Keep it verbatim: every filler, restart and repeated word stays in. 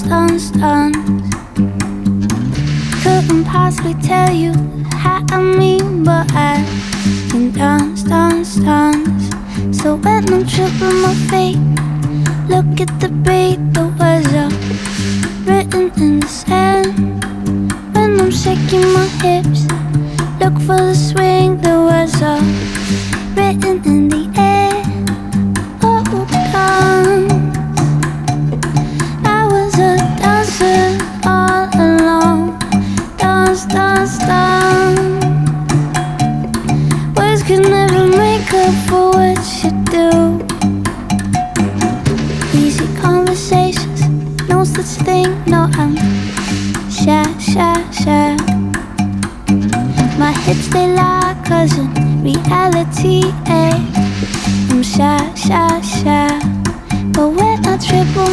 dance, dance. Couldn't possibly tell you how I mean, but I can dance, dance, dance. So when I'm tripping my feet, look at the beat, the words are written in the sand. When I'm shaking my hips, look for the swing, the words are written in the air. Oh, dance. I was a dancer all along. Dance, dance, dance. Words could never make up for what you do. Easy conversations, no such thing, no, I'm shy, shy, shy. My hips, they lie, cause in reality, eh, I'm shy, shy, shy. But when I trip